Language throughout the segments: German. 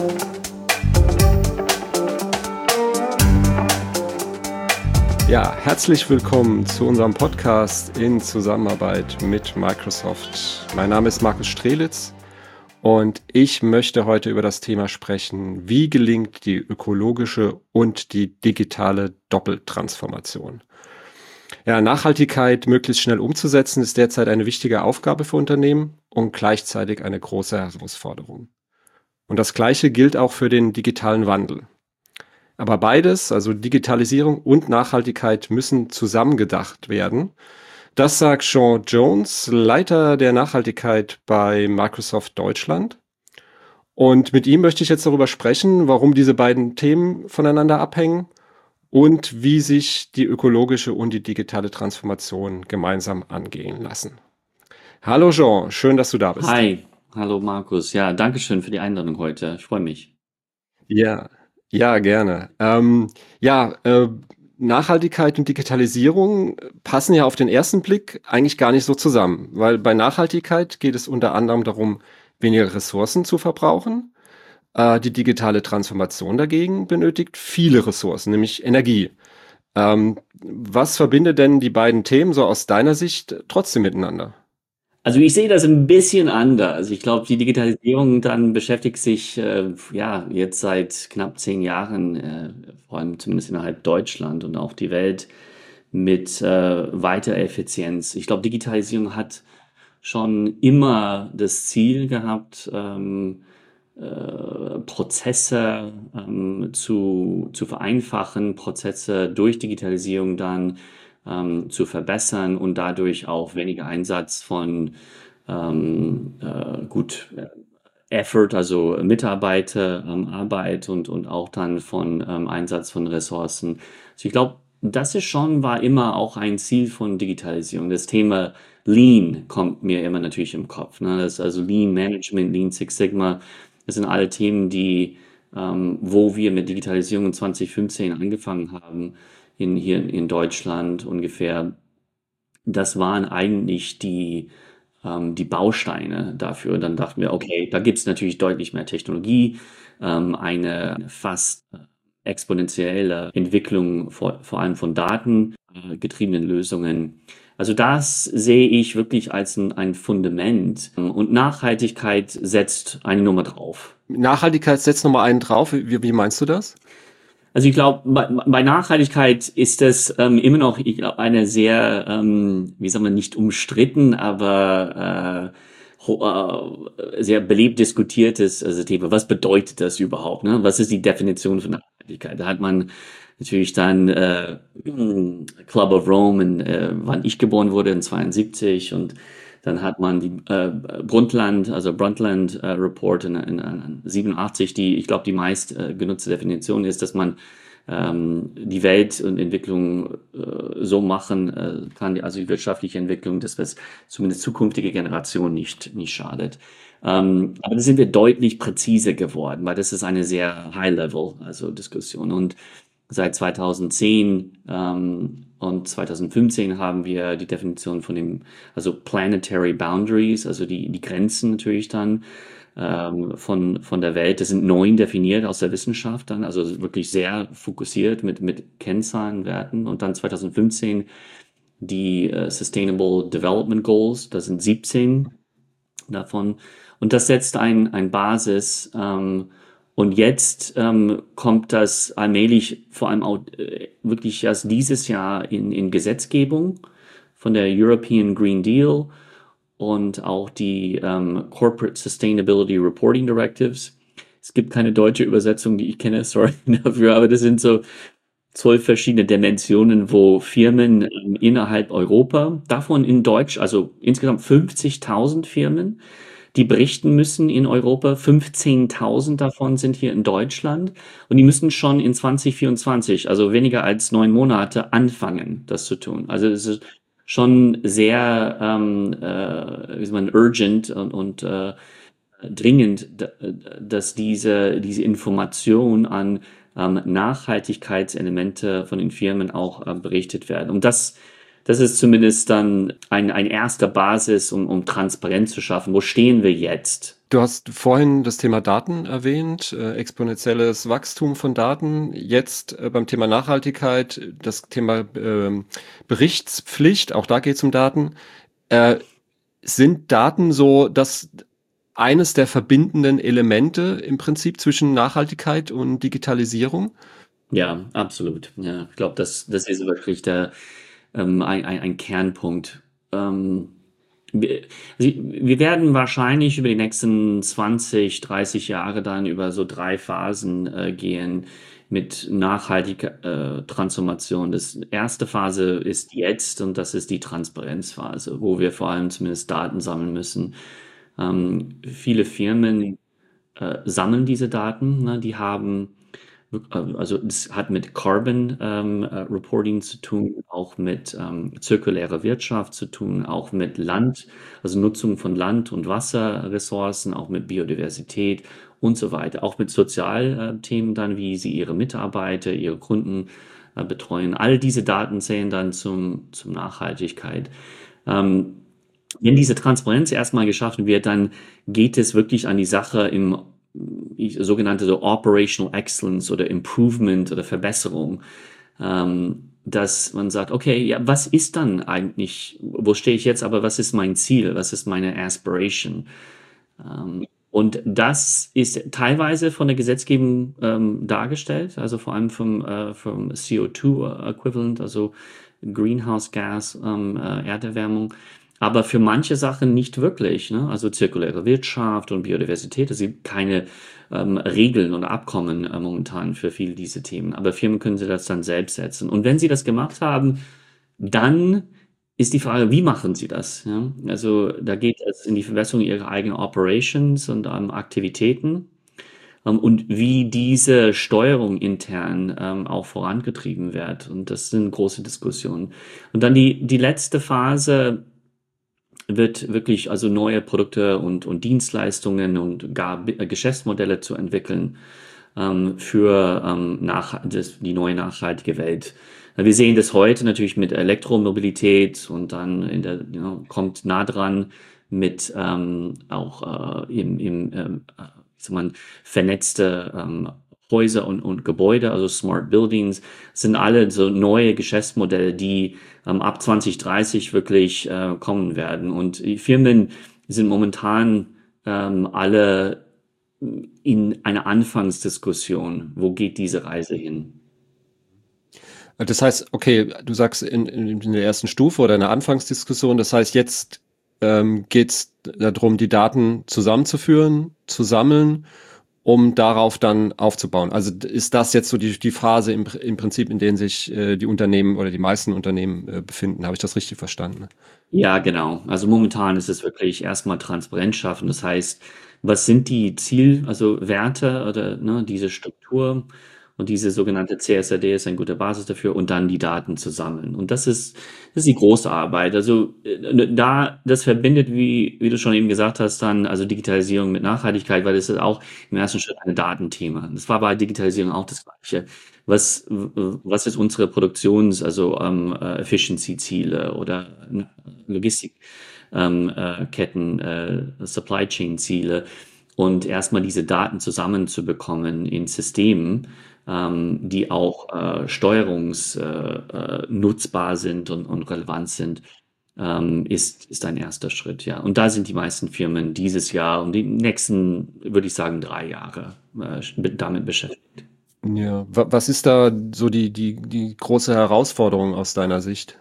Ja, herzlich willkommen zu unserem Podcast in Zusammenarbeit mit Microsoft. Mein Name ist Markus Strelitz und ich möchte heute über das Thema sprechen, wie gelingt die ökologische und die digitale Doppeltransformation. Ja, Nachhaltigkeit möglichst schnell umzusetzen, ist derzeit eine wichtige Aufgabe für Unternehmen und gleichzeitig eine große Herausforderung. Und das Gleiche gilt auch für den digitalen Wandel. Aber beides, also Digitalisierung und Nachhaltigkeit, müssen zusammengedacht werden. Das sagt Sean Jones, Leiter der Nachhaltigkeit bei Microsoft Deutschland. Und mit ihm möchte ich jetzt darüber sprechen, warum diese beiden Themen voneinander abhängen und wie sich die ökologische und die digitale Transformation gemeinsam angehen lassen. Hallo Jean, schön, dass du da bist. Hi, hallo Markus. Ja, danke schön für die Einladung heute. Ich freue mich. Ja, ja, gerne. Nachhaltigkeit und Digitalisierung passen ja auf den ersten Blick eigentlich gar nicht so zusammen, weil bei Nachhaltigkeit geht es unter anderem darum, weniger Ressourcen zu verbrauchen. Die digitale Transformation dagegen benötigt viele Ressourcen, nämlich Energie. Was verbindet denn die beiden Themen so aus deiner Sicht trotzdem miteinander? Also ich sehe das ein bisschen anders. Ich glaube, die Digitalisierung dann beschäftigt sich jetzt seit knapp 10 Jahren, vor allem zumindest innerhalb Deutschland und auch die Welt, mit weiterer Effizienz. Ich glaube, Digitalisierung hat schon immer das Ziel gehabt, Prozesse zu vereinfachen, Prozesse durch Digitalisierung dann zu verbessern und dadurch auch weniger Einsatz von Effort, also Mitarbeiter, Arbeit und auch dann von Einsatz von Ressourcen. Also ich glaube, war immer auch ein Ziel von Digitalisierung. Das Thema Lean kommt mir immer natürlich im Kopf. Ne? Das ist also Lean Management, Lean Six Sigma. Das sind alle Themen, wo wir mit Digitalisierung in 2015 angefangen haben, hier in Deutschland ungefähr. Das waren eigentlich die Bausteine dafür. Dann dachten wir, okay, da gibt es natürlich deutlich mehr Technologie, eine fast exponentielle Entwicklung vor allem von datengetriebenen Lösungen. Also das sehe ich wirklich als ein Fundament. Und Nachhaltigkeit setzt eine Nummer drauf. Nachhaltigkeit setzt nochmal einen drauf. Wie meinst du das? Also ich glaube, bei Nachhaltigkeit ist das immer noch, ich glaube, eine sehr, wie sagen wir, nicht umstritten, aber sehr belebt diskutiertes also Thema. Was bedeutet das überhaupt? Ne? Was ist die Definition von Nachhaltigkeit? Da hat man natürlich dann Club of Rome, wann ich geboren wurde, in 72 und dann hat man die Brundtland Report in 87, die, ich glaube, die meist genutzte Definition ist, dass man die Welt und Entwicklung so machen kann, also die wirtschaftliche Entwicklung, dass es zumindest zukünftige Generationen nicht schadet. Aber da sind wir deutlich präziser geworden, weil das ist eine sehr High-Level, also Diskussion. Und seit 2010 und 2015 haben wir die Definition also Planetary Boundaries, also die Grenzen natürlich dann von der Welt. Das sind 9 definiert aus der Wissenschaft dann, also wirklich sehr fokussiert mit Kennzahlen, Werten. Und dann 2015 die Sustainable Development Goals, das sind 17 davon. Und das setzt ein Basis. Und jetzt kommt das allmählich vor allem auch wirklich erst dieses Jahr in Gesetzgebung von der European Green Deal und auch die Corporate Sustainability Reporting Directives. Es gibt keine deutsche Übersetzung, die ich kenne, sorry dafür, aber das sind so 12 verschiedene Dimensionen, wo Firmen innerhalb Europa, davon in Deutsch, also insgesamt 50.000 Firmen, die berichten müssen in Europa. 15.000 davon sind hier in Deutschland und die müssen schon in 2024, also weniger als 9 Monate, anfangen, das zu tun. Also es ist schon sehr urgent und dringend, dass diese Information an Nachhaltigkeitselemente von den Firmen auch berichtet werden. Und das das ist zumindest dann ein erster Basis, um Transparenz zu schaffen. Wo stehen wir jetzt? Du hast vorhin das Thema Daten erwähnt, exponentielles Wachstum von Daten. Jetzt beim Thema Nachhaltigkeit, das Thema Berichtspflicht, auch da geht es um Daten. Sind Daten so das eines der verbindenden Elemente im Prinzip zwischen Nachhaltigkeit und Digitalisierung? Ja, absolut. Ja, ich glaube, das ist wirklich ein Kernpunkt. Wir werden wahrscheinlich über die nächsten 20, 30 Jahre dann über so 3 Phasen gehen mit nachhaltiger Transformation. Das erste Phase ist jetzt und das ist die Transparenzphase, wo wir vor allem zumindest Daten sammeln müssen. Viele Firmen sammeln diese Daten, ne? Die haben also es hat mit Carbon Reporting zu tun, auch mit zirkulärer Wirtschaft zu tun, auch mit Land, also Nutzung von Land- und Wasserressourcen, auch mit Biodiversität und so weiter, auch mit Sozialthemen dann, wie sie ihre Mitarbeiter, ihre Kunden betreuen. All diese Daten zählen dann zum Nachhaltigkeit. Wenn diese Transparenz erstmal geschaffen wird, dann geht es wirklich an die Sache im sogenannte so Operational Excellence oder Improvement oder Verbesserung, dass man sagt, okay, ja, was ist dann eigentlich, wo stehe ich jetzt, aber was ist mein Ziel, was ist meine Aspiration? Und das ist teilweise von der Gesetzgebung dargestellt, also vor allem vom CO2-Equivalent, also Greenhouse Gas, Erderwärmung. Aber für manche Sachen nicht wirklich, ne? Also zirkuläre Wirtschaft und Biodiversität, es gibt keine Regeln oder Abkommen momentan für viele diese Themen. Aber Firmen können sie das dann selbst setzen. Und wenn sie das gemacht haben, dann ist die Frage, wie machen sie das? Ja? Also da geht es in die Verbesserung ihrer eigenen Operations und Aktivitäten und wie diese Steuerung intern auch vorangetrieben wird. Und das sind große Diskussionen. Und dann die letzte Phase wird wirklich also neue Produkte und Dienstleistungen und gar Geschäftsmodelle zu entwickeln für die neue nachhaltige Welt. Wir sehen das heute natürlich mit Elektromobilität und dann kommt nah dran mit auch wie soll man, vernetzte Häuser und Gebäude, also Smart Buildings, sind alle so neue Geschäftsmodelle, die ab 2030 wirklich kommen werden. Und die Firmen sind momentan alle in einer Anfangsdiskussion. Wo geht diese Reise hin? Das heißt, okay, du sagst in der ersten Stufe oder in der Anfangsdiskussion, das heißt, jetzt geht es darum, die Daten zusammenzuführen, zu sammeln, um darauf dann aufzubauen. Also ist das jetzt so die Phase im Prinzip, in der sich die Unternehmen oder die meisten Unternehmen befinden? Habe ich das richtig verstanden? Ja, genau. Also momentan ist es wirklich erstmal Transparenz schaffen. Das heißt, was sind die also Werte oder ne, diese Struktur und diese sogenannte CSRD ist eine gute Basis dafür und dann die Daten zu sammeln. Und das ist die große Arbeit. Also das verbindet, wie du schon eben gesagt hast, dann also Digitalisierung mit Nachhaltigkeit, weil es ist auch im ersten Schritt ein Datenthema. Das war bei Digitalisierung auch das Gleiche. Was ist unsere also Efficiency-Ziele oder Logistikketten, Supply Chain-Ziele und erstmal diese Daten zusammenzubekommen in Systemen, die auch steuerungsnutzbar sind und relevant sind, ist ein erster Schritt, ja. Und da sind die meisten Firmen dieses Jahr und die nächsten, würde ich sagen, 3 Jahre damit beschäftigt. Ja, was ist da so die große Herausforderung aus deiner Sicht?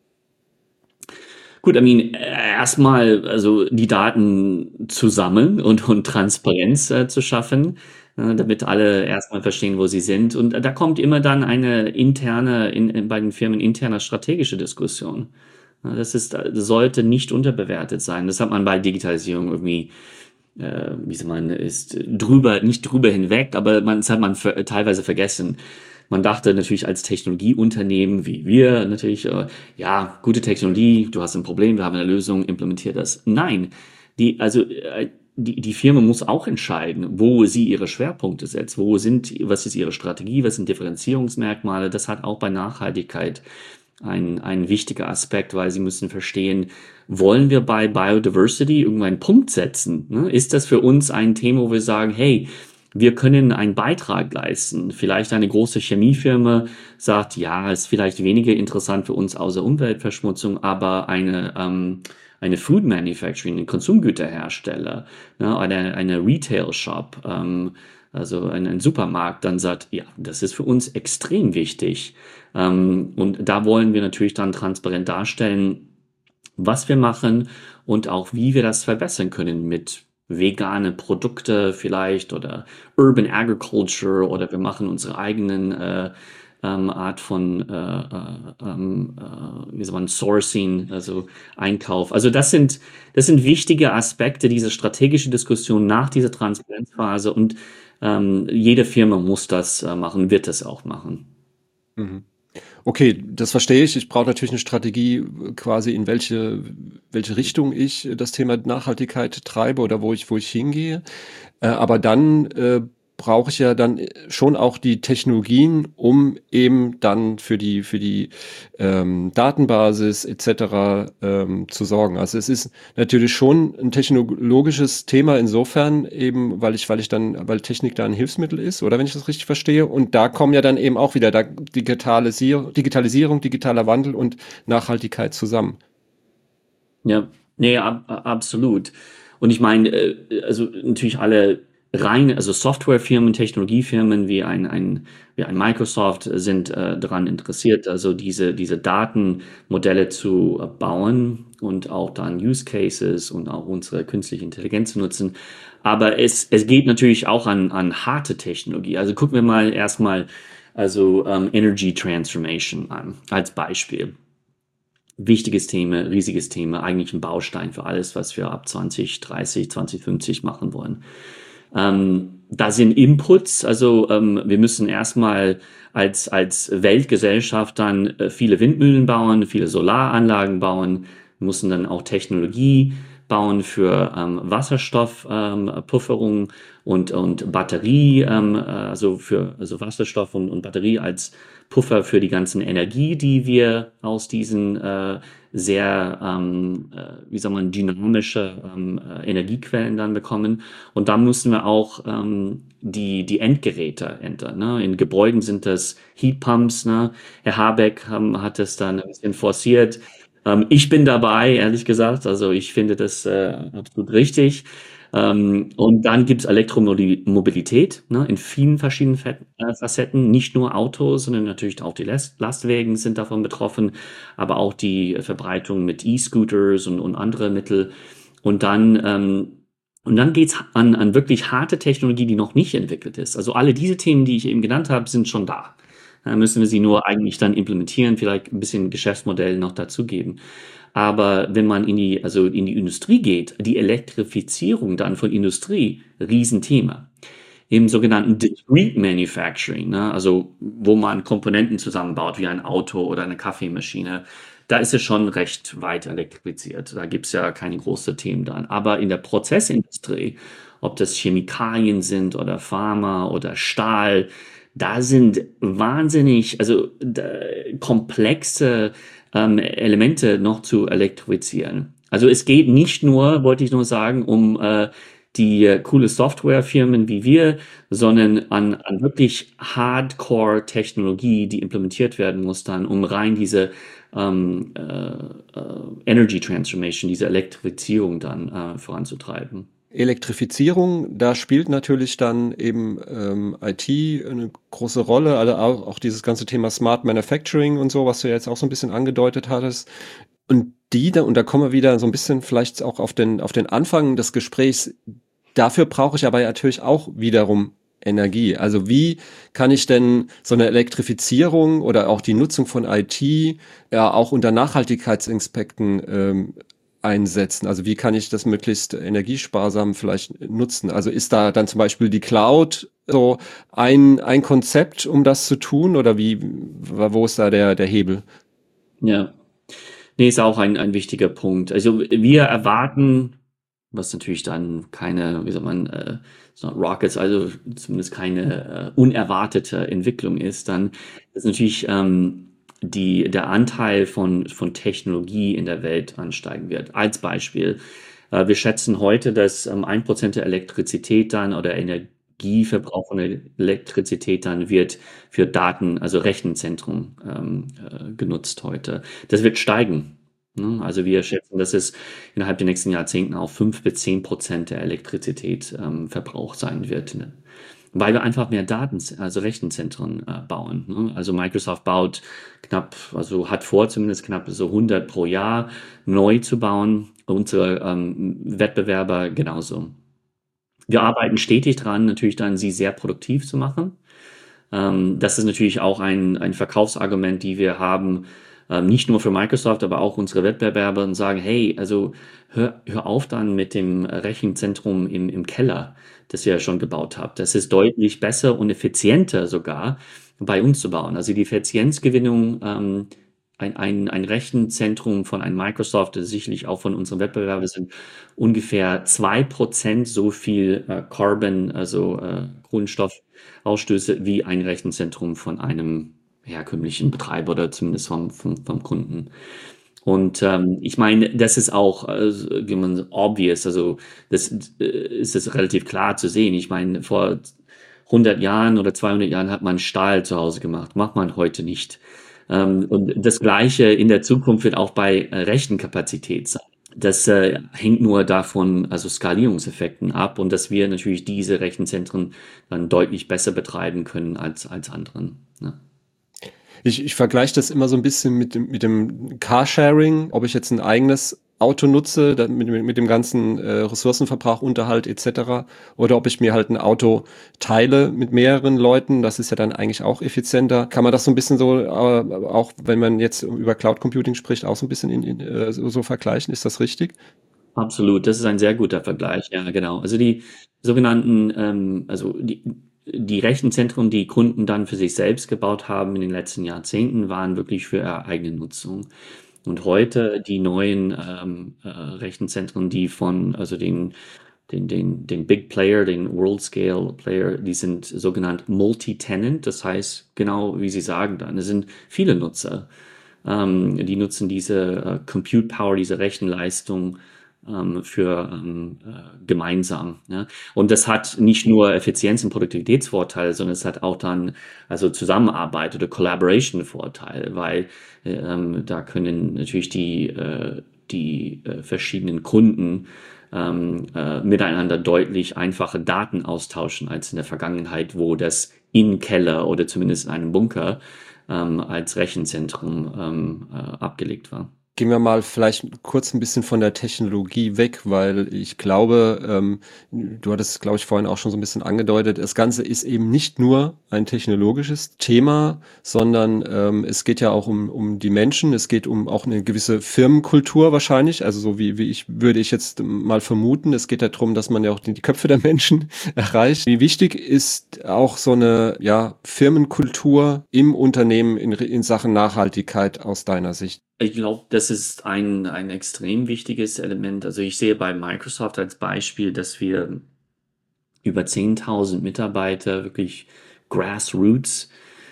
Gut, erstmal also die Daten zu sammeln und Transparenz zu schaffen, damit alle erstmal verstehen, wo sie sind. Und da kommt immer dann eine bei den Firmen interner strategische Diskussion. Das sollte nicht unterbewertet sein. Das hat man bei Digitalisierung irgendwie wie soll man, ist nicht drüber hinweg, aber das hat man teilweise vergessen. Man dachte natürlich als Technologieunternehmen wie wir natürlich, ja, gute Technologie, du hast ein Problem, wir haben eine Lösung, implementiert das. Nein, die Firma muss auch entscheiden, wo sie ihre Schwerpunkte setzt, was ist ihre Strategie, was sind Differenzierungsmerkmale. Das hat auch bei Nachhaltigkeit ein wichtiger Aspekt, weil sie müssen verstehen, wollen wir bei Biodiversity irgendwann einen Punkt setzen? Ne? Ist das für uns ein Thema, wo wir sagen, hey, wir können einen Beitrag leisten? Vielleicht eine große Chemiefirma sagt, ja, ist vielleicht weniger interessant für uns außer Umweltverschmutzung, aber eine Food Manufacturing, ein Konsumgüterhersteller, ne, eine Retail Shop, also ein Supermarkt, dann sagt, ja, das ist für uns extrem wichtig. Und da wollen wir natürlich dann transparent darstellen, was wir machen und auch wie wir das verbessern können mit vegane Produkte vielleicht oder Urban Agriculture oder wir machen unsere eigenen Art von wie soll man Sourcing, also Einkauf. Also das sind wichtige Aspekte dieser strategischen Diskussion nach dieser Transparenzphase und jede Firma muss das machen, wird das auch machen. Mhm. Okay, das verstehe ich. Ich brauche natürlich eine Strategie, quasi in welche Richtung ich das Thema Nachhaltigkeit treibe oder wo ich hingehe. Aber dann brauche ich ja dann schon auch die Technologien, um eben dann für die Datenbasis etc. Zu sorgen. Also es ist natürlich schon ein technologisches Thema insofern eben, weil Technik da ein Hilfsmittel ist, oder wenn ich das richtig verstehe. Und da kommen ja dann eben auch wieder da Digitalisierung, digitaler Wandel und Nachhaltigkeit zusammen. Ja, nee, absolut. Und ich meine, also natürlich alle also Softwarefirmen, Technologiefirmen wie ein Microsoft sind daran interessiert, also diese Datenmodelle zu bauen und auch dann Use Cases und auch unsere künstliche Intelligenz zu nutzen. Aber es geht natürlich auch an harte Technologie. Also gucken wir mal erstmal also Energy Transformation an als Beispiel. Wichtiges Thema, riesiges Thema, eigentlich ein Baustein für alles, was wir ab 2030, 2050 machen wollen. Da sind Inputs, also wir müssen erstmal als Weltgesellschaft dann viele Windmühlen bauen, viele Solaranlagen bauen, müssen dann auch Technologie bauen für Wasserstoffpufferung und Batterie, also Wasserstoff und Batterie als Puffer für die ganzen Energie, die wir aus diesen sehr, wie soll man, dynamische Energiequellen dann bekommen. Und da müssen wir auch die Endgeräte ändern. Ne? In Gebäuden sind das Heatpumps. Ne? Herr Habeck hat es dann ein bisschen forciert. Ich bin dabei, ehrlich gesagt. Also ich finde das absolut richtig. Und dann gibt's Elektromobilität, ne, in vielen verschiedenen Facetten. Nicht nur Autos, sondern natürlich auch die Lastwagen sind davon betroffen, aber auch die Verbreitung mit E-Scooters und andere Mittel. Und dann geht's an wirklich harte Technologie, die noch nicht entwickelt ist. Also alle diese Themen, die ich eben genannt habe, sind schon da. Da müssen wir sie nur eigentlich dann implementieren, vielleicht ein bisschen Geschäftsmodell noch dazugeben. Aber wenn man in die Industrie geht, die Elektrifizierung dann von Industrie, Riesenthema. Im sogenannten Discrete Manufacturing, ne, also wo man Komponenten zusammenbaut, wie ein Auto oder eine Kaffeemaschine, da ist es schon recht weit elektrifiziert. Da gibt's ja keine großen Themen dann. Aber in der Prozessindustrie, ob das Chemikalien sind oder Pharma oder Stahl, da sind wahnsinnig, also komplexe Elemente noch zu elektrifizieren. Also es geht nicht nur, wollte ich nur sagen, um die coole Softwarefirmen wie wir, sondern an wirklich Hardcore-Technologie, die implementiert werden muss dann, um rein diese Energy Transformation, diese Elektrifizierung dann voranzutreiben. Elektrifizierung, da spielt natürlich dann eben IT eine große Rolle, also auch dieses ganze Thema Smart Manufacturing und so, was du ja jetzt auch so ein bisschen angedeutet hattest. Und da kommen wir wieder so ein bisschen vielleicht auch auf den Anfang des Gesprächs. Dafür brauche ich aber natürlich auch wiederum Energie. Also wie kann ich denn so eine Elektrifizierung oder auch die Nutzung von IT ja auch unter Nachhaltigkeitsaspekten einsetzen? Also wie kann ich das möglichst energiesparsam vielleicht nutzen? Also ist da dann zum Beispiel die Cloud so ein Konzept, um das zu tun? Oder wo ist da der Hebel? Ja. Nee, ist auch ein wichtiger Punkt. Also wir erwarten, was natürlich dann keine, wie sagt man, so Rockets, also zumindest keine unerwartete Entwicklung ist, dann ist natürlich der Anteil von Technologie in der Welt ansteigen wird. Als Beispiel, wir schätzen heute, dass 1% der Elektrizität dann oder Energieverbrauch von Elektrizität dann wird für Daten, also Rechenzentrum genutzt heute. Das wird steigen. Ne? Also wir schätzen, dass es innerhalb der nächsten Jahrzehnten auf 5 bis 10% der Elektrizität Verbrauch sein wird. Ne? Weil wir einfach mehr also Rechenzentren bauen. Ne? Also Microsoft baut hat vor, zumindest knapp so 100 pro Jahr neu zu bauen. Unsere Wettbewerber genauso. Wir arbeiten stetig dran, natürlich dann sie sehr produktiv zu machen. Das ist natürlich auch ein Verkaufsargument, die wir haben, nicht nur für Microsoft, aber auch unsere Wettbewerber und sagen, hey, also hör auf dann mit dem Rechenzentrum im Keller, das ihr ja schon gebaut habt. Das ist deutlich besser und effizienter sogar bei uns zu bauen. Also die Effizienzgewinnung, ein Rechenzentrum von einem Microsoft, das sicherlich auch von unseren Wettbewerbern sind, ungefähr 2% so viel Carbon, also Kohlenstoffausstöße, wie ein Rechenzentrum von einem herkömmlichen Betreiber oder zumindest vom Kunden. Und ich meine, das ist auch, wie man obvious, also das ist es relativ klar zu sehen. Ich meine, vor 100 Jahren oder 200 Jahren hat man Stahl zu Hause gemacht, macht man heute nicht. Und das Gleiche in der Zukunft wird auch bei Rechenkapazität sein. Das hängt nur davon, also Skalierungseffekten ab und dass wir natürlich diese Rechenzentren dann deutlich besser betreiben können als anderen. Ne? Ich vergleiche das immer so ein bisschen mit dem Carsharing, ob ich jetzt ein eigenes Auto nutze, mit dem ganzen Ressourcenverbrauch, Unterhalt etc. Oder ob ich mir halt ein Auto teile mit mehreren Leuten, das ist ja dann eigentlich auch effizienter. Kann man das so ein bisschen so, auch wenn man jetzt über Cloud Computing spricht, auch so ein bisschen so vergleichen? Ist das richtig? Absolut, das ist ein sehr guter Vergleich, ja, genau. Also die sogenannten, also die Rechenzentren, die Kunden dann für sich selbst gebaut haben in den letzten Jahrzehnten, waren wirklich für ihre eigene Nutzung. Und heute die neuen Rechenzentren, die also den Big Player, den World Scale Player, die sind sogenannt Multi-Tenant, das heißt, genau wie Sie sagen dann, es sind viele Nutzer. Die nutzen diese Compute Power, diese Rechenleistung für gemeinsam. Ja. Und das hat nicht nur Effizienz- und Produktivitätsvorteile, sondern es hat auch dann also Zusammenarbeit oder Collaboration-Vorteile, weil da können natürlich die verschiedenen Kunden miteinander deutlich einfache Daten austauschen als in der Vergangenheit, wo das in Keller oder zumindest in einem Bunker als Rechenzentrum abgelegt war. Gehen wir mal vielleicht kurz ein bisschen von der Technologie weg, weil ich glaube, du hattest, glaube ich, vorhin auch schon so ein bisschen angedeutet, das Ganze ist eben nicht nur ein technologisches Thema, sondern es geht ja auch um die Menschen, es geht um auch eine gewisse Firmenkultur wahrscheinlich, also so würde ich jetzt mal vermuten, es geht ja darum, dass man ja auch die Köpfe der Menschen erreicht. Wie wichtig ist auch so eine Firmenkultur im Unternehmen in Sachen Nachhaltigkeit aus deiner Sicht? Ich glaube, das ist ein extrem wichtiges Element. Also ich sehe bei Microsoft als Beispiel, dass wir über 10.000 Mitarbeiter, wirklich Grassroots,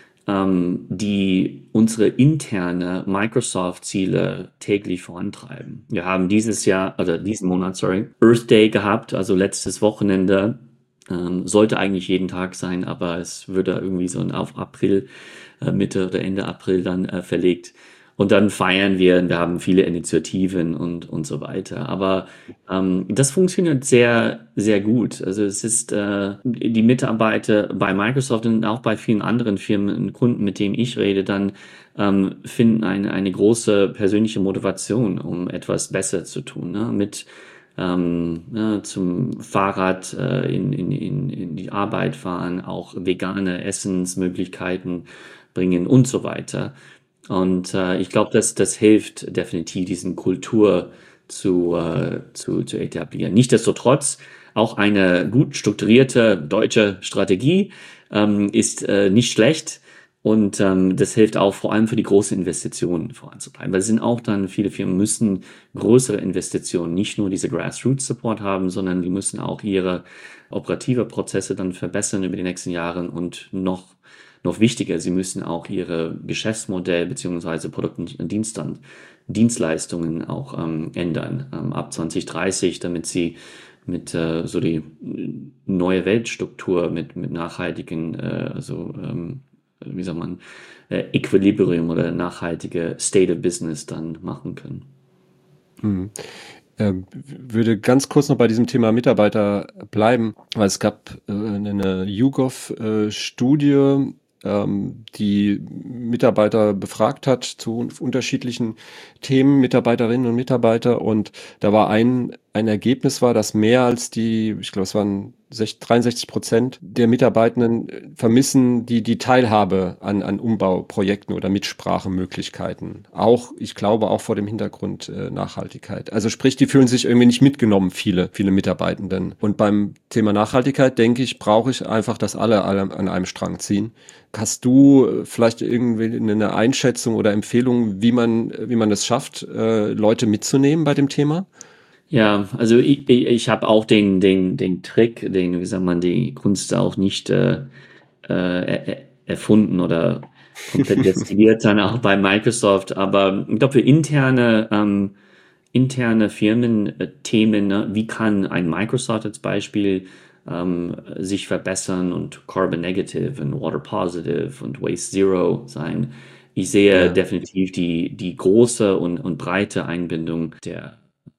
die unsere interne Microsoft-Ziele täglich vorantreiben. Wir haben diesen Monat, Earth Day gehabt, also letztes Wochenende. Sollte eigentlich jeden Tag sein, aber es würde irgendwie so auf April, Mitte oder Ende April dann verlegt. Und dann feiern wir haben viele Initiativen und so weiter. Aber das funktioniert sehr, sehr gut. Also es ist die Mitarbeiter bei Microsoft und auch bei vielen anderen Firmen und Kunden, mit denen ich rede, dann finden eine große persönliche Motivation, um etwas besser zu tun. Ne? Zum Fahrrad in die Arbeit fahren, auch vegane Essensmöglichkeiten bringen und so weiter. Und ich glaube, das hilft definitiv, diesen Kultur zu etablieren. Nichtsdestotrotz, auch eine gut strukturierte deutsche Strategie ist nicht schlecht. Und das hilft auch vor allem für die großen Investitionen voranzutreiben. Weil es sind auch dann, viele Firmen müssen größere Investitionen, nicht nur diese Grassroots-Support haben, sondern die müssen auch ihre operative Prozesse dann verbessern über die nächsten Jahre und noch noch wichtiger, sie müssen auch ihre Geschäftsmodell beziehungsweise Produkte und Dienstleistungen auch ändern ab 2030, damit sie mit so die neue Weltstruktur mit nachhaltigen, wie sagt man, Equilibrium oder nachhaltige State of Business dann machen können. Mhm. Würde ganz kurz noch bei diesem Thema Mitarbeiter bleiben, weil es gab eine YouGov-Studie, die Mitarbeiter befragt hat zu unterschiedlichen Themen, Mitarbeiterinnen und Mitarbeiter. Und da war ein Ergebnis war, dass mehr als ich glaube, es waren 63% der Mitarbeitenden vermissen die Teilhabe an Umbauprojekten oder Mitsprachemöglichkeiten. Ich glaube, auch vor dem Hintergrund Nachhaltigkeit. Also sprich, die fühlen sich irgendwie nicht mitgenommen, viele Mitarbeitenden. Und beim Thema Nachhaltigkeit, denke ich, brauche ich einfach, dass alle an einem Strang ziehen. Hast du vielleicht irgendwie eine Einschätzung oder Empfehlung, wie man es schafft, Leute mitzunehmen bei dem Thema? Ja, also ich habe auch den Trick, wie sagt man, die Kunst auch nicht erfunden oder komplett destilliert dann auch bei Microsoft. Aber ich glaube, für interne Firmenthemen, ne, wie kann ein Microsoft als Beispiel sich verbessern und Carbon Negative und Water Positive und Waste Zero sein. Ich sehe Ja. definitiv die große und breite Einbindung der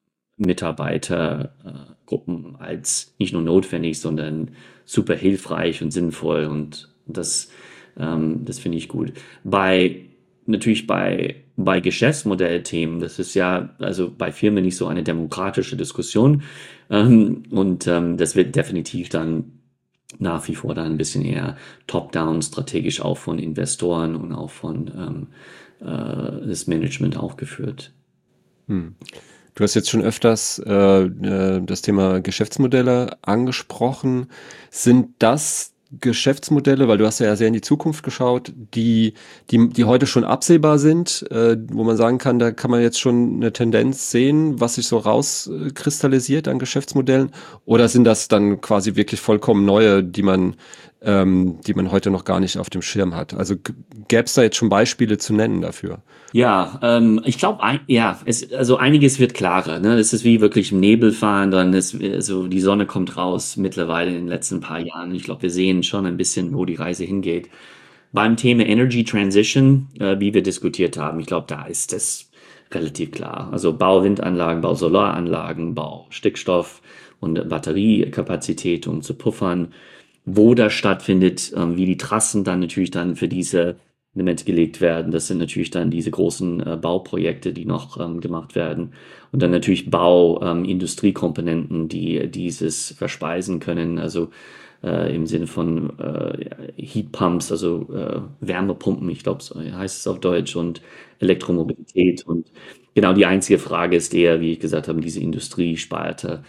Mitarbeitergruppen als nicht nur notwendig, sondern super hilfreich und sinnvoll und das finde ich gut. Natürlich bei Geschäftsmodellthemen, das ist ja also bei Firmen nicht so eine demokratische Diskussion das wird definitiv dann nach wie vor dann ein bisschen eher top-down strategisch auch von Investoren und auch von das Management aufgeführt. Hm. Du hast jetzt schon öfters das Thema Geschäftsmodelle angesprochen. Sind das Geschäftsmodelle, weil du hast ja sehr in die Zukunft geschaut, die heute schon absehbar sind, wo man sagen kann, da kann man jetzt schon eine Tendenz sehen, was sich so rauskristallisiert an Geschäftsmodellen? Oder sind das dann quasi wirklich vollkommen neue, die man heute noch gar nicht auf dem Schirm hat? Also gäbe es da jetzt schon Beispiele zu nennen dafür? Ja, ich glaube, also einiges wird klarer. Ne? Es ist wie wirklich im Nebel fahren, dann ist also die Sonne kommt raus mittlerweile in den letzten paar Jahren. Ich glaube, wir sehen schon ein bisschen, wo die Reise hingeht. Beim Thema Energy Transition, wie wir diskutiert haben, ich glaube, da ist es relativ klar. Also Bau Windanlagen, Bau Solaranlagen, Bau Stickstoff und Batteriekapazität, um zu puffern. Wo das stattfindet, wie die Trassen dann natürlich dann für diese Elemente gelegt werden. Das sind natürlich dann diese großen Bauprojekte, die noch gemacht werden. Und dann natürlich Industriekomponenten, die dieses verspeisen können. Also im Sinne von Heatpumps, also Wärmepumpen, ich glaube, so heißt es auf Deutsch, und Elektromobilität. Und genau die einzige Frage ist eher, wie ich gesagt habe, diese Industriesparte,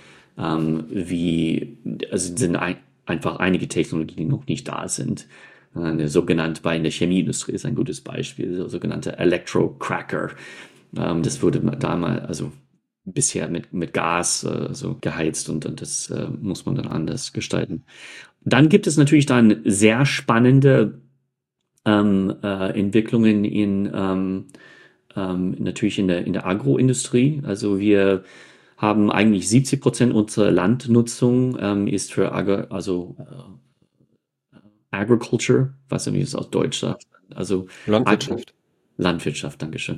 sind einfach einige Technologien, die noch nicht da sind. Bei in der Chemieindustrie ist ein gutes Beispiel, der sogenannte Electrocracker. Das wurde damals, also bisher mit Gas so geheizt und das muss man dann anders gestalten. Dann gibt es natürlich dann sehr spannende Entwicklungen natürlich in der Agroindustrie. Also wir haben eigentlich 70% unserer Landnutzung ist für Agriculture, was irgendwie es aus Deutsch sagt. Also Landwirtschaft. Landwirtschaft, Dankeschön.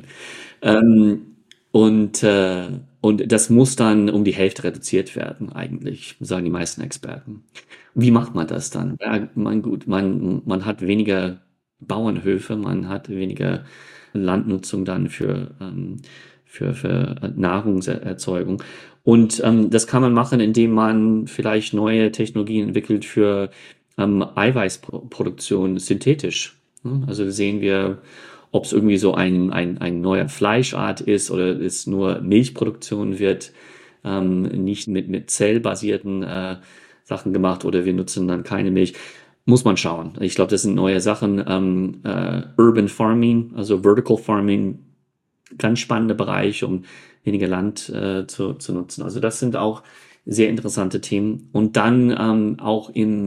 Und das muss dann um die Hälfte reduziert werden, eigentlich, sagen die meisten Experten. Wie macht man das dann? Ja, man hat weniger Bauernhöfe, man hat weniger Landnutzung dann für Nahrungserzeugung. Und das kann man machen, indem man vielleicht neue Technologien entwickelt für Eiweißproduktion synthetisch. Also sehen wir, ob es irgendwie so ein neuer Fleischart ist oder es nur Milchproduktion wird, nicht mit zellbasierten Sachen gemacht oder wir nutzen dann keine Milch. Muss man schauen. Ich glaube, das sind neue Sachen. Urban Farming, also Vertical Farming, ganz spannender Bereich, um weniger Land zu nutzen. Also das sind auch sehr interessante Themen. Und dann auch im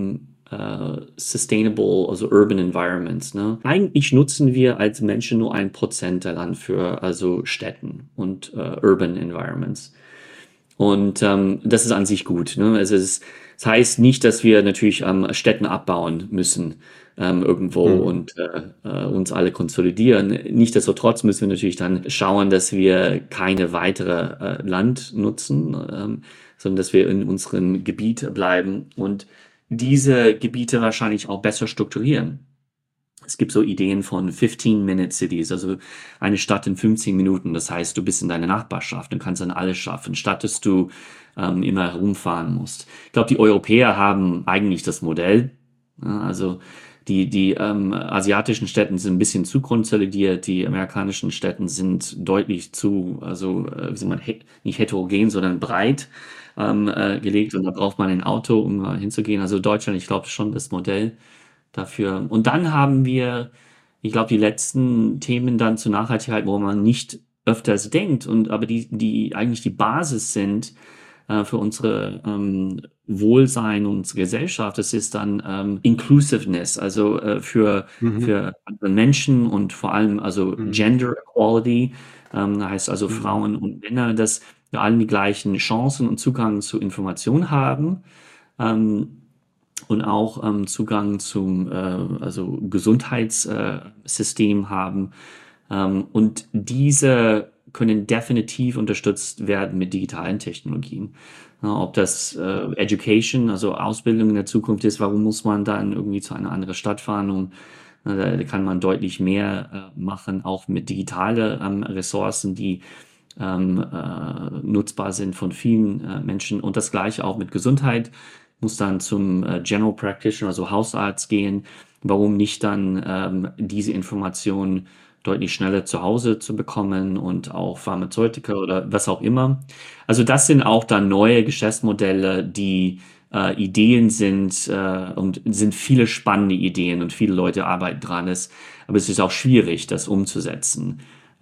sustainable, also urban environments. Ne? Eigentlich nutzen wir als Menschen nur 1% daran für also Städten und urban environments. Und das ist an sich gut. Ne? Das heißt nicht, dass wir natürlich Städten abbauen müssen irgendwo Mhm. und uns alle konsolidieren. Nichtsdestotrotz müssen wir natürlich dann schauen, dass wir keine weitere Land nutzen, sondern dass wir in unserem Gebiet bleiben und diese Gebiete wahrscheinlich auch besser strukturieren. Es gibt so Ideen von 15-Minute Cities, also eine Stadt in 15 Minuten. Das heißt, du bist in deiner Nachbarschaft und kannst dann alles schaffen, statt dass du immer herumfahren musst. Ich glaube, die Europäer haben eigentlich das Modell. Ja, also die asiatischen Städten sind ein bisschen zu konsolidiert, die amerikanischen Städten sind deutlich zu, also wie sagt man, nicht heterogen, sondern breit gelegt und da braucht man ein Auto, um hinzugehen. Also Deutschland, ich glaube schon das Modell dafür. Und dann haben wir, ich glaube, die letzten Themen dann zur Nachhaltigkeit, wo man nicht öfters denkt und aber die eigentlich die Basis sind für unsere Wohlsein und unsere Gesellschaft. Das ist dann Inclusiveness, also Mhm. für andere Menschen und vor allem also Mhm. Gender Equality, heißt also Mhm. Frauen und Männer, dass wir allen die gleichen Chancen und Zugang zu Information haben. Und auch Zugang zum also Gesundheitssystem haben. Und diese können definitiv unterstützt werden mit digitalen Technologien. Ja, ob das Education, also Ausbildung in der Zukunft ist, warum muss man dann irgendwie zu einer anderen Stadt fahren? Und da kann man deutlich mehr machen, auch mit digitalen Ressourcen, die nutzbar sind von vielen Menschen. Und das gleiche auch mit Gesundheit. Muss dann zum General Practitioner, also Hausarzt gehen. Warum nicht dann diese Informationen deutlich schneller zu Hause zu bekommen und auch Pharmazeutika oder was auch immer. Also das sind auch dann neue Geschäftsmodelle, die Ideen sind und sind viele spannende Ideen und viele Leute arbeiten dran. Aber es ist auch schwierig, das umzusetzen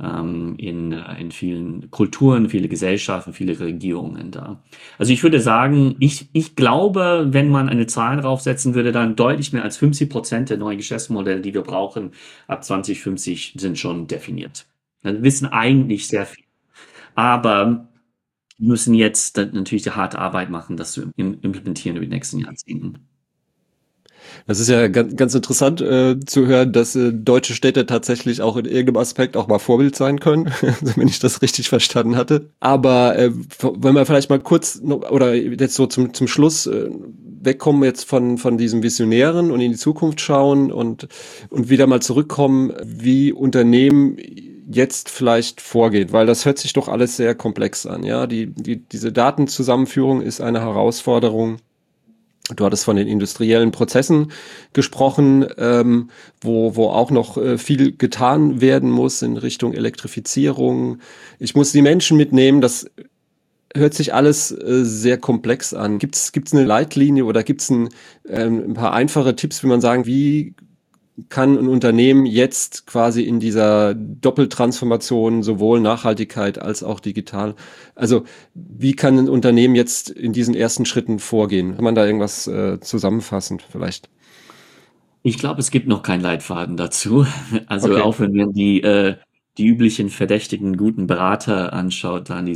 in vielen Kulturen, viele Gesellschaften, viele Regierungen da. Also ich würde sagen, ich glaube, wenn man eine Zahl draufsetzen würde, dann deutlich mehr als 50% der neuen Geschäftsmodelle, die wir brauchen, ab 2050 sind schon definiert. Wir wissen eigentlich sehr viel, aber müssen jetzt dann natürlich die harte Arbeit machen, das zu implementieren über die nächsten Jahrzehnte. Das ist ja ganz interessant zu hören, dass deutsche Städte tatsächlich auch in irgendeinem Aspekt auch mal Vorbild sein können, wenn ich das richtig verstanden hatte. Aber wenn wir vielleicht mal kurz noch, oder jetzt so zum Schluss wegkommen jetzt von diesem Visionären und in die Zukunft schauen und wieder mal zurückkommen, wie Unternehmen jetzt vielleicht vorgehen, weil das hört sich doch alles sehr komplex an. Ja, diese Datenzusammenführung ist eine Herausforderung. Du hattest von den industriellen Prozessen gesprochen, wo auch noch viel getan werden muss in Richtung Elektrifizierung. Ich muss die Menschen mitnehmen. Das hört sich alles sehr komplex an. Gibt's eine Leitlinie oder gibt's ein paar einfache Tipps, wie man sagen, wie kann ein Unternehmen jetzt quasi in dieser Doppeltransformation sowohl Nachhaltigkeit als auch digital, also wie kann ein Unternehmen jetzt in diesen ersten Schritten vorgehen? Kann man da irgendwas zusammenfassend vielleicht? Ich glaube, es gibt noch keinen Leitfaden dazu. Also Okay. auch wenn man die üblichen verdächtigen guten Berater anschaut, dann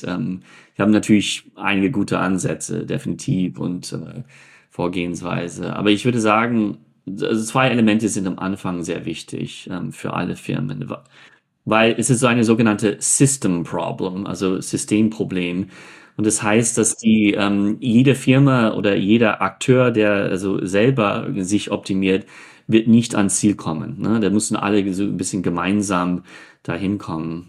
die haben natürlich einige gute Ansätze, definitiv und Vorgehensweise. Aber ich würde sagen, also zwei Elemente sind am Anfang sehr wichtig für alle Firmen, weil es ist so eine sogenannte System Problem, also Systemproblem. Und das heißt, dass jede Firma oder jeder Akteur, der also selber sich optimiert, wird nicht ans Ziel kommen. Ne? Da müssen alle so ein bisschen gemeinsam dahin kommen.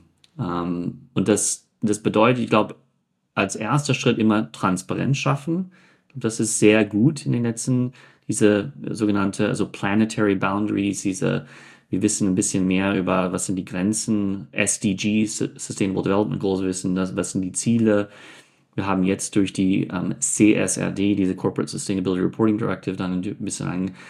Und das bedeutet, ich glaube, als erster Schritt immer Transparenz schaffen. Das ist sehr gut in den letzten, diese sogenannte, also Planetary Boundaries, wir wissen ein bisschen mehr über, was sind die Grenzen, SDGs, Sustainable Development Goals, wir wissen, was sind die Ziele. Wir haben jetzt durch die CSRD, diese Corporate Sustainability Reporting Directive, dann ein bisschen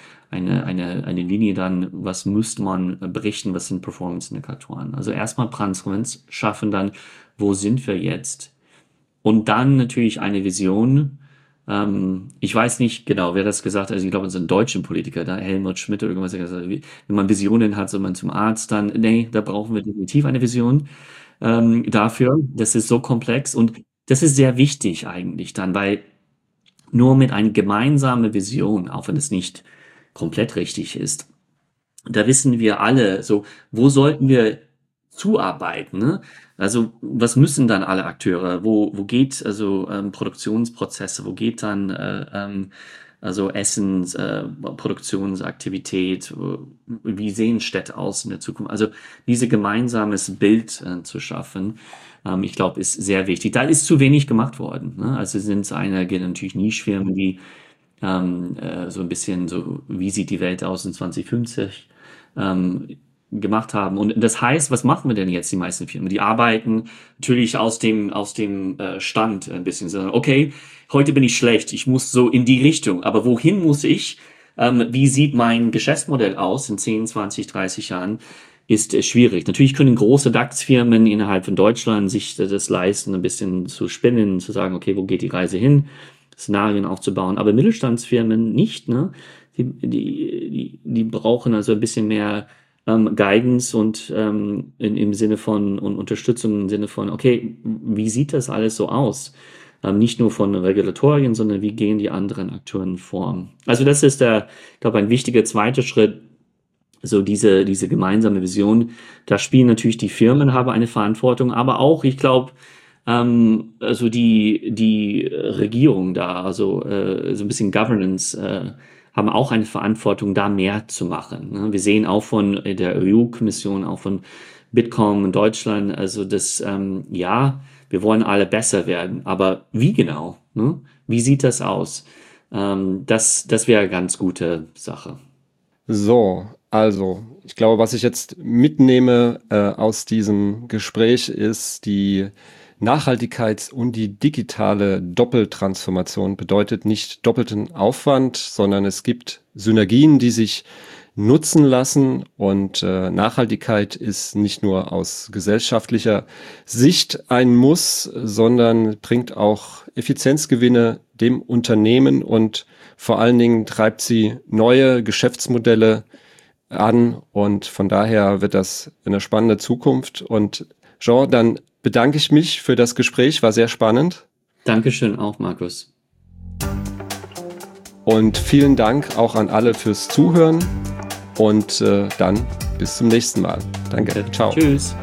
eine Linie dann, was müsste man berichten, was sind Performance-Indikatoren. Also erstmal Transparenz schaffen, dann, wo sind wir jetzt? Und dann natürlich eine Vision Ich weiß nicht genau, wer das gesagt hat. Also ich glaube, es ist ein deutscher Politiker, da Helmut Schmidt oder irgendwas, der gesagt hat, wenn man Visionen hat, soll man zum Arzt dann. Nee, da brauchen wir definitiv eine Vision dafür. Das ist so komplex und das ist sehr wichtig eigentlich dann, weil nur mit einer gemeinsamen Vision, auch wenn es nicht komplett richtig ist, da wissen wir alle, so, wo sollten wir zuarbeiten, ne? Also, was müssen dann alle Akteure? Wo geht also Produktionsprozesse, wo geht dann also Essens, Produktionsaktivität, wie sehen Städte aus in der Zukunft? Also diese gemeinsames Bild zu schaffen, ich glaube, ist sehr wichtig. Da ist zu wenig gemacht worden. Ne? Also sind es einige natürlich Nischfirmen, die so ein bisschen so, wie sieht die Welt aus in 2050 gemacht haben. Und das heißt, was machen wir denn jetzt, die meisten Firmen? Die arbeiten natürlich aus dem Stand ein bisschen. Sagen, okay, heute bin ich schlecht, ich muss so in die Richtung. Aber wohin muss ich? Wie sieht mein Geschäftsmodell aus in 10, 20, 30 Jahren? Ist schwierig. Natürlich können große DAX-Firmen innerhalb von Deutschland sich das leisten, ein bisschen zu spinnen, zu sagen, okay, wo geht die Reise hin? Szenarien aufzubauen, aber Mittelstandsfirmen nicht, ne? Die brauchen also ein bisschen mehr Guidance und im Sinne von und Unterstützung im Sinne von, okay, wie sieht das alles so aus? Nicht nur von Regulatorien, sondern wie gehen die anderen Akteure vor? Also das ist ich glaube, ein wichtiger zweiter Schritt, so diese gemeinsame Vision. Da spielen natürlich die Firmen, haben eine Verantwortung, aber auch, ich glaube, also die Regierung da, also so ein bisschen Governance, haben auch eine Verantwortung, da mehr zu machen. Ne? Wir sehen auch von der EU-Kommission, auch von Bitkom in Deutschland, also das, ja, wir wollen alle besser werden, aber wie genau? Ne? Wie sieht das aus? Das wäre eine ganz gute Sache. So, also, ich glaube, was ich jetzt mitnehme aus diesem Gespräch ist, die Nachhaltigkeits- und die digitale Doppeltransformation bedeutet nicht doppelten Aufwand, sondern es gibt Synergien, die sich nutzen lassen. Und Nachhaltigkeit ist nicht nur aus gesellschaftlicher Sicht ein Muss, sondern bringt auch Effizienzgewinne dem Unternehmen und vor allen Dingen treibt sie neue Geschäftsmodelle an. Und von daher wird das eine spannende Zukunft. Und Jean, dann bedanke ich mich für das Gespräch, war sehr spannend. Dankeschön auch, Markus. Und vielen Dank auch an alle fürs Zuhören und dann bis zum nächsten Mal. Danke. Ciao. Tschüss.